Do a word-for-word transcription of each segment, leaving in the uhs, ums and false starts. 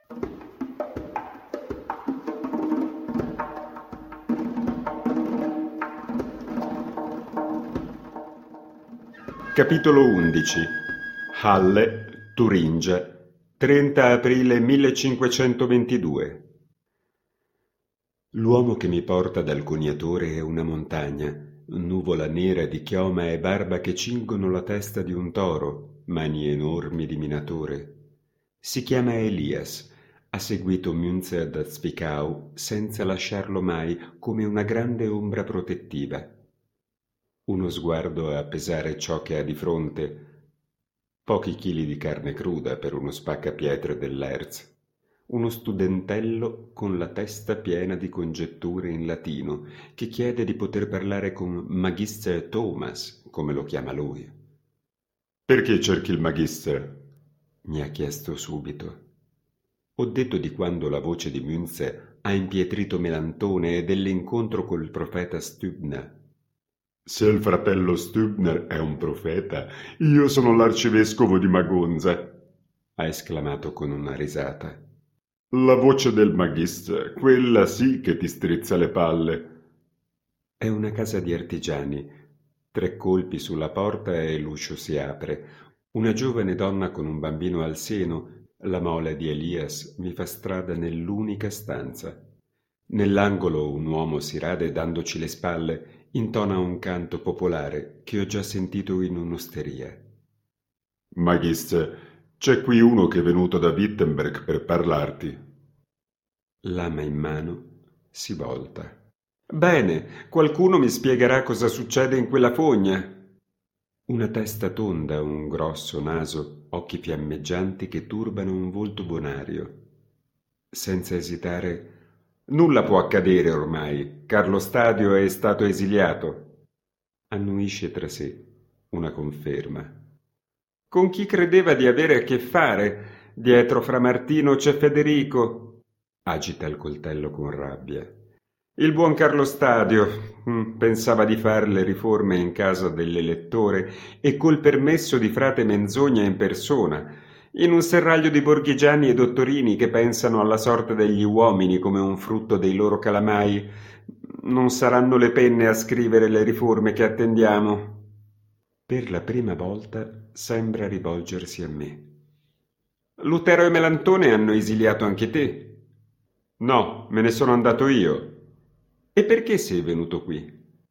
Capitolo undici. Halle, Turingia, trenta aprile millecinquecentoventidue. L'uomo che mi porta dal coniatore è una montagna, nuvola nera di chioma e barba che cingono la testa di un toro, mani enormi di minatore. Si chiama Elias, ha seguito Münzer da Zwickau senza lasciarlo mai, come una grande ombra protettiva. Uno sguardo a pesare ciò che ha di fronte, pochi chili di carne cruda per uno spaccapietre dell'Herz, uno studentello con la testa piena di congetture in latino, che chiede di poter parlare con Magister Thomas, come lo chiama lui. «Perché cerchi il Magister?» mi ha chiesto subito. Ho detto di quando la voce di Münzer ha impietrito Melantone e dell'incontro col profeta Stübner. «Se il fratello Stübner è un profeta, io sono l'arcivescovo di Magonza», ha esclamato con una risata. «La voce del Magister, quella sì che ti strizza le palle». È una casa di artigiani. Tre colpi sulla porta e l'uscio si apre. Una giovane donna con un bambino al seno, la mole di Elias, mi fa strada nell'unica stanza. Nell'angolo un uomo si rade dandoci le spalle, intona un canto popolare che ho già sentito in un'osteria. «Magister, c'è qui uno che è venuto da Wittenberg per parlarti». Lama in mano si volta. «Bene, qualcuno mi spiegherà cosa succede in quella fogna». Una testa tonda, un grosso naso, occhi fiammeggianti che turbano un volto bonario. Senza esitare: «Nulla può accadere ormai, Carlo Stadio è stato esiliato». Annuisce tra sé, una conferma. «Con chi credeva di avere a che fare? Dietro Fra Martino c'è Federico». Agita il coltello con rabbia. «Il buon Carlo Stadio hm, pensava di fare le riforme in casa dell'elettore e col permesso di frate Menzogna in persona, in un serraglio di borghigiani e dottorini che pensano alla sorte degli uomini come un frutto dei loro calamai. Non saranno le penne a scrivere le riforme che attendiamo». Per la prima volta sembra rivolgersi a me. «Lutero e Melantone hanno esiliato anche te?» «No, me ne sono andato io». «E perché sei venuto qui?»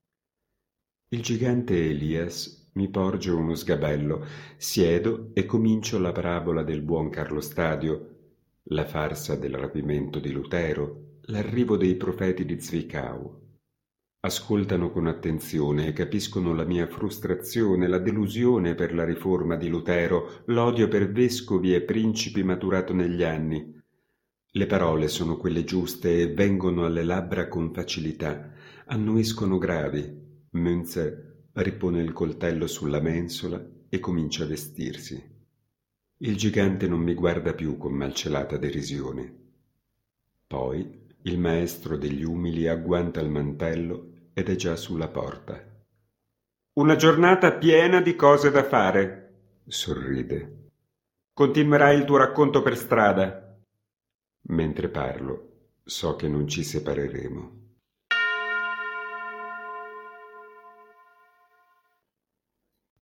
Il gigante Elias mi porge uno sgabello, siedo e comincio la parabola del buon Carlo Stadio, la farsa del rapimento di Lutero, l'arrivo dei profeti di Zwickau. Ascoltano con attenzione e capiscono la mia frustrazione, la delusione per la riforma di Lutero, l'odio per vescovi e principi maturato negli anni. Le parole sono quelle giuste e vengono alle labbra con facilità, annuiscono gravi. Münzer ripone il coltello sulla mensola e comincia a vestirsi. Il gigante non mi guarda più con malcelata derisione. Poi il maestro degli umili agguanta il mantello ed è già sulla porta. «Una giornata piena di cose da fare», sorride. «Continuerai il tuo racconto per strada». Mentre parlo, so che non ci separeremo.